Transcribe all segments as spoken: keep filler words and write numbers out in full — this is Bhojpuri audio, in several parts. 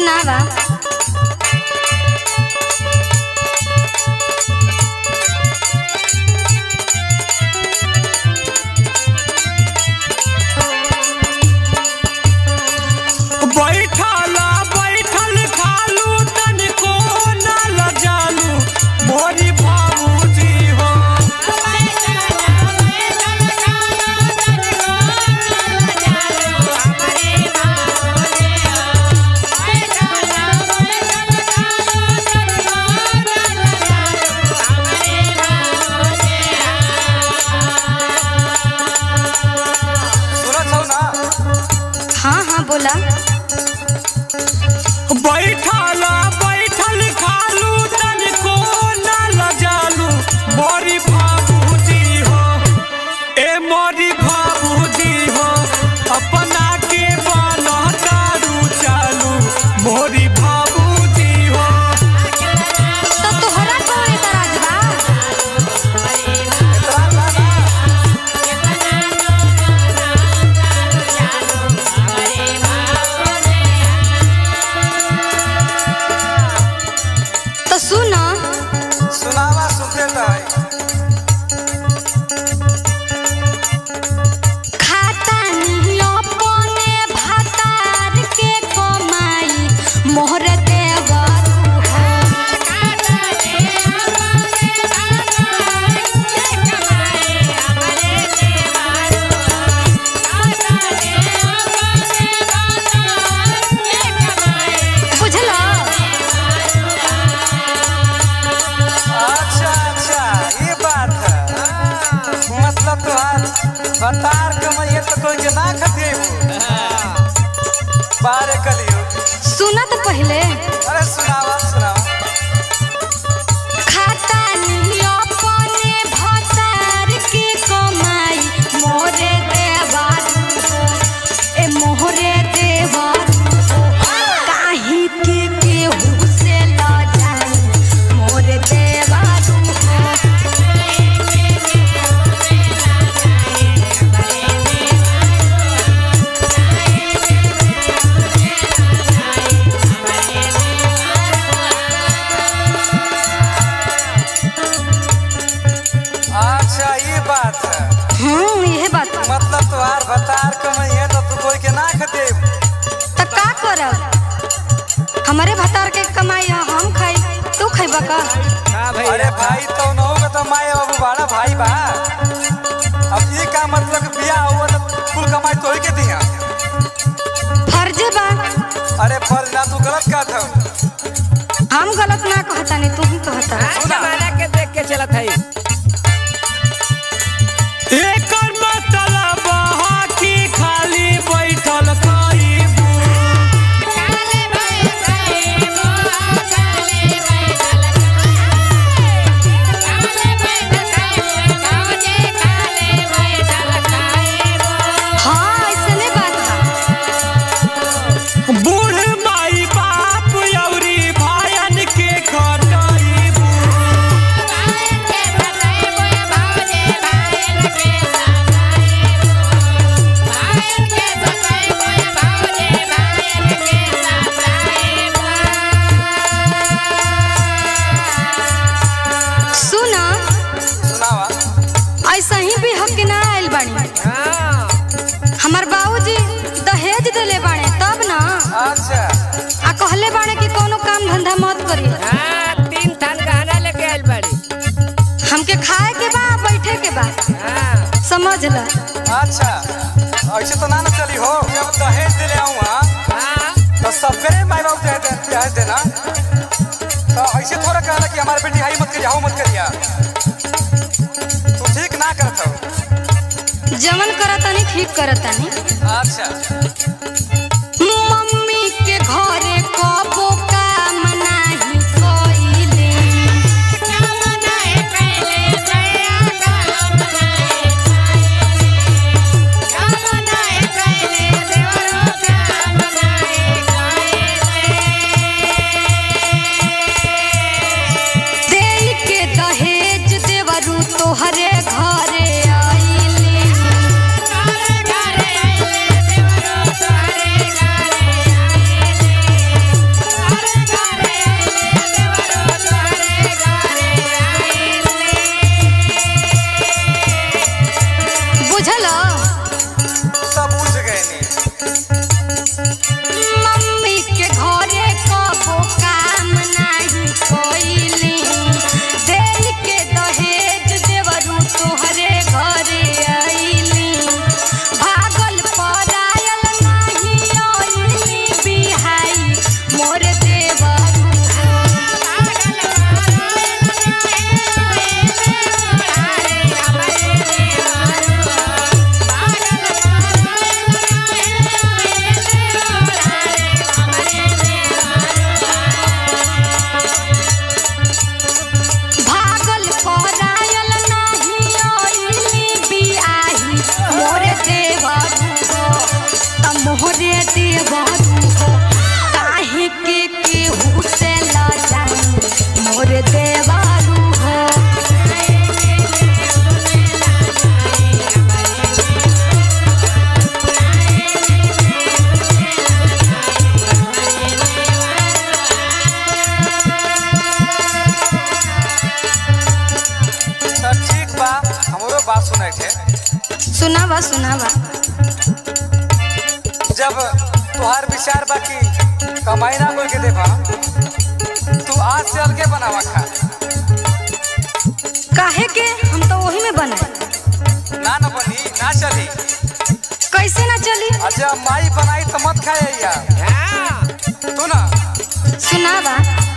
सुनावा। बैठला बैठल खालू तनिको ना लजालू मोरी बाबूजी हो। सुनत हो ना? हाँ हाँ बोला। बैठला बैठल खालू तनिको ना लजालू मोरी बाबूजी हो। ए मोरी बाबूजी हो अपना के बनतारू चालू मोरी बाबूजी हो। तो तोहरा कौन एतराज बा? तो सुना। सुनावा सुनते रहे। खाता नहीं अपने भातार के कमाई मोहर देवरू हो। बुझलो? अच्छा अच्छा ये बात है। मतलब तुहार बतार कमाइए तो कोई के ना खते बारे कलियो। सुना तो पहले। अरे सुनावा सुनावा। खाता नहीं अपने भातार के कमाई मोरे देवरू हो। ए मोहरे देवरू हो काहे के केहू से ल जाई मोरे देवरू हो। अच्छा ये बात है। हम्म यह बात बा। मतलब तुहार बतार कमाइए तो तू कोई के ना खते। त का करब? हमारे भतार के कमाई ह, हम खाई तू खइबा का? अरे भाई तो न होगा तो माए बाबू बड़ा भाई बा। अब ये का मतलब कि बियाह हुआ तो कुल कमाई तो ही के दिया। फर्ज बा। अरे फर्ज ना तू गलत का था। हम गलत ना कहता नहीं तू ही कहता। जमाना के देख के चलत है। एकर मतलब हा कि खाली बैठल खाइबू। हाँ ऐसने बात बा। बूढ़ माई बाप अउरी भायन के खटाइबू। सुना सुनावा। ऐसा ही भी हक ना आइल बानी। हमार बाबूजी दहेज देले बाणे तब ना अच्छा आ कहले बाणे कि कोनो काम धंधा मत करी। तीन थान गहना लेके आइल बाड़ी। हमके खाए के बा बैठे के बा समझ ल। अच्छा ऐसे तो ना ना चली हो। जब दहेज दिले आऊँ तो सबके माई बाप दहेज देना। तो ऐसे थोड़ा कहना कि हमारे बेटी हाई मत करिया, हाउ मत करिया। तू ठीक ना करत हो। जमन करतानी ठीक करतानी। अच्छा मम्मी के घरे कबो काम नाही कइले। तोहरे घरे आइले। देवरू हो काहे के केहू से ला जाई मोर देवरू हो तो ठीक बा हमरो बात सुनाई थे। सुनावा सुनावा जब तुहार विचार बा कि कमाई ना कोई के देबा तू आज से अलगे बनावा खा। काहे के हम तो वही में बनाए ना ना बनी ना चली। कैसे ना चली अच्छा माई बनाई तो मत खाए यार। हाँ। तू ना सुनावा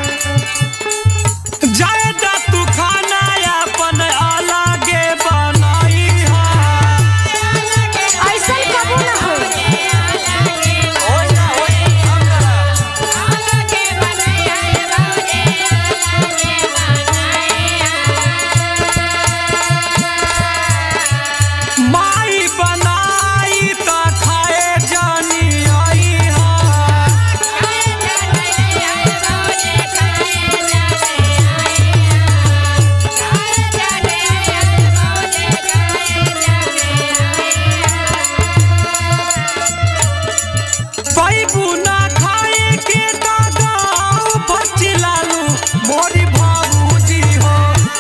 जायदा तू खाना अपन अलगे बनाई है। ऐसा कबू ना हो होई ना होई हम करा। माई बनाई त खाए जानी आई है। पैबू ना खाए के दादा बचिलालू मोरी भाऊजी हो।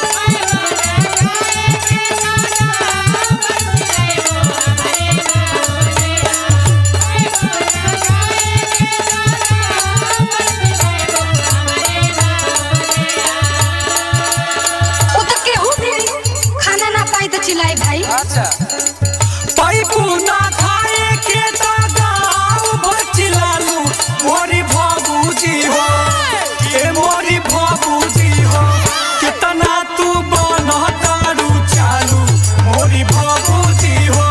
वो तो केहू भी खाना ना पाई तो चिल्लाई भाई अच्छा पैबू ना खाए के दादा बचिलालू मोरी भाऊजी हो। ए मोरी भाऊजी हो कितना तू बनतारू चालू मोरी भाऊजी हो।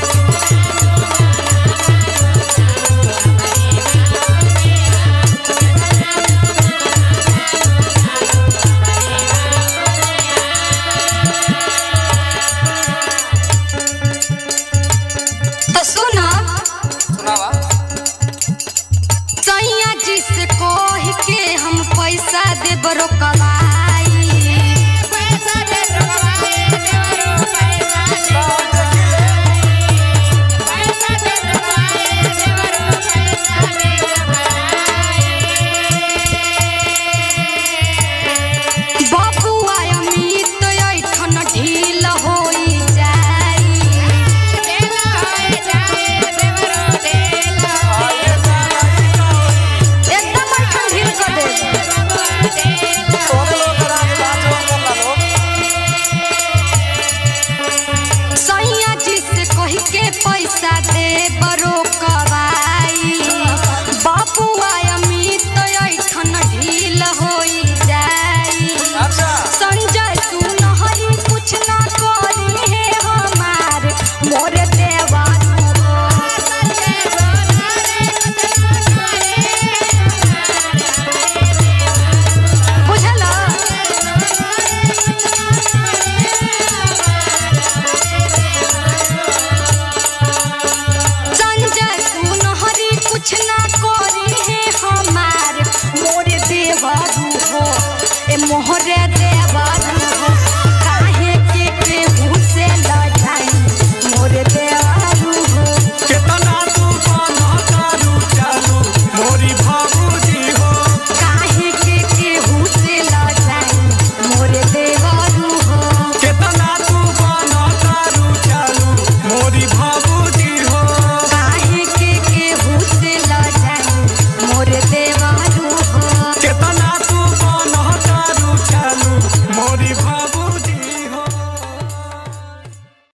तो सुना सुनावा सैया जी से कह के हम पैसा देब रोकवा